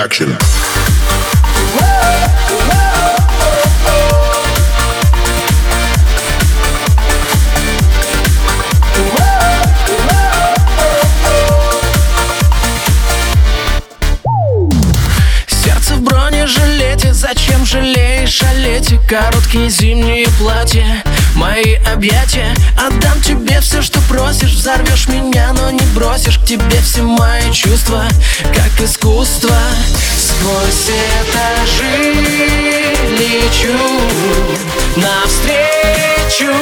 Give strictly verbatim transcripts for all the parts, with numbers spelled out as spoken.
action. Сердце в бронежилете, зачем жалеешь о лете? Короткие зимние платья, мои объятия. Отдам тебе все, что просишь. Взорвешь меня, но не бросишь. К тебе все мои чувства, как искусство. Сквозь этажи лечу навстречу.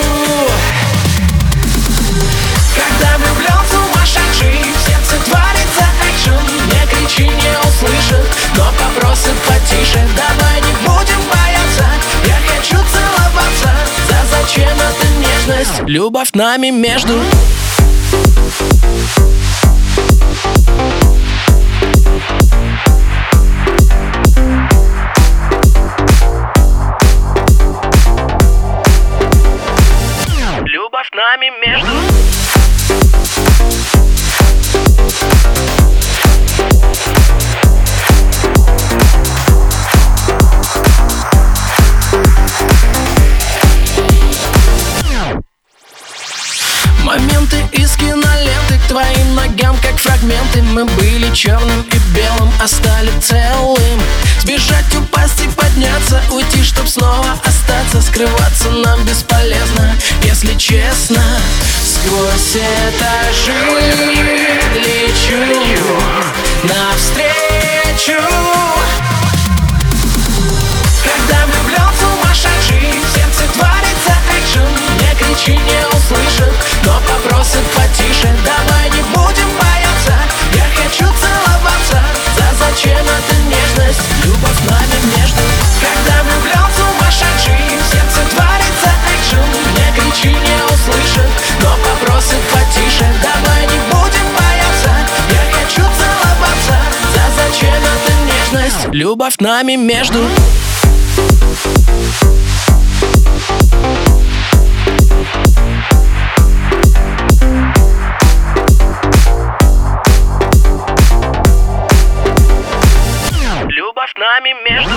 Когда влюблен сумасшедший, в сердце творится экшен. Не кричи, не услышат, но попросят потише. Давай не будем бояться, я хочу целоваться. За зачем эта нежность? Любовь нами между. Любовь нами между. Моменты из киноленты к твоим ногам, как фрагменты. Мы были черным и белым, а стали целым. Сбежать, упасть и подняться, уйти, чтоб снова остаться. Скрываться нам бесполезно, если честно. Сквозь этажи лечу навстречу. Когда влюблен сумасшедший, в сердце творится экшен. Не кричи, не услышат, но попросят потише. Давай не будем бояться, я хочу целоваться. За зачем эта нежность? Любовь нами между. Когда влюблен сумасшедший, в сердце творится экшен. Не кричи, не услышат, но попросят потише. Давай не будем бояться, я хочу целоваться. За зачем эта нежность? Любовь нами между. Любовь нами между.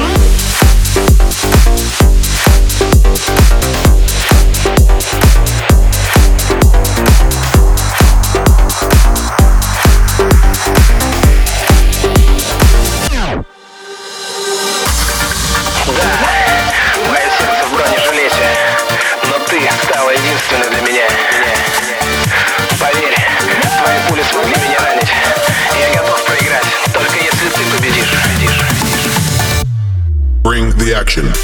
Стала единственной для меня. Поверь, твои пули смогли меня ранить. Я готов проиграть, только если ты победишь. Bring the action.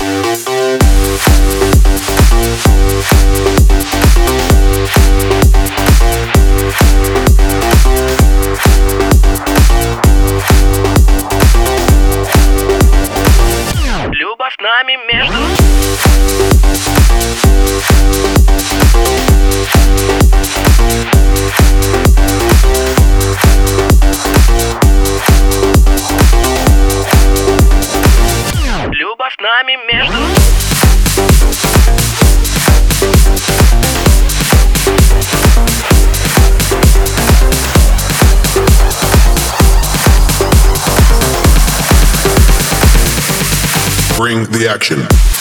Любовь нами между. Любовь нами между. Bring the action.